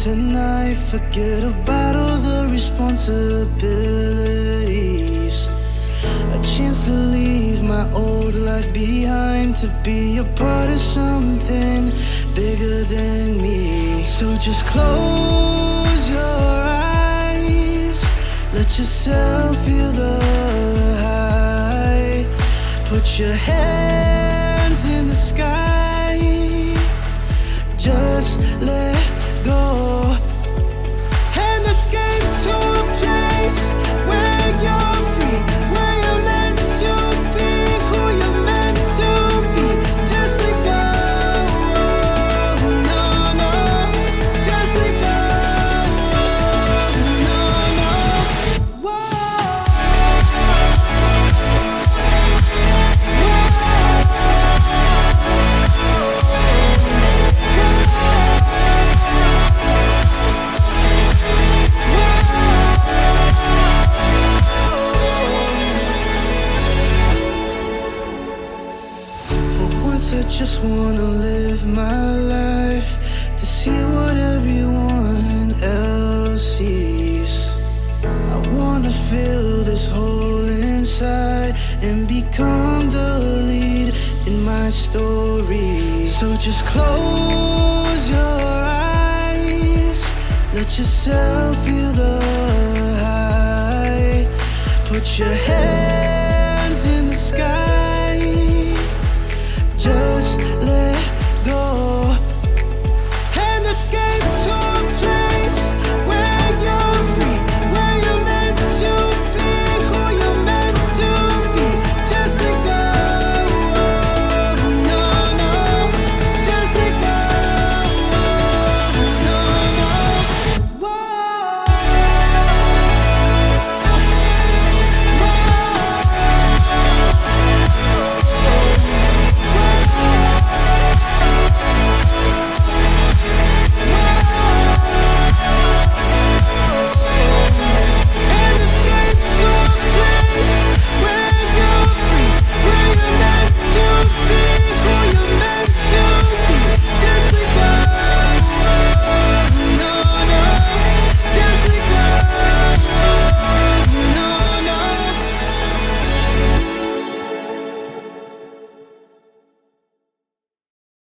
tonight. Forget about all the responsibilities. A chance to leave my old life behind, to be a part of something bigger than me. So just close your eyes, let yourself feel the high. Put your hands in the sky, just let go and escape to a place where you're free, where you're meant to be, who you're meant to be. Just let go, no, no. Just let go, no, no. I just wanna live my life to see what everyone else sees. I wanna fill this hole inside and become the lead in my story. So just close your eyes, let yourself feel the high. Put your hands in the sky, just let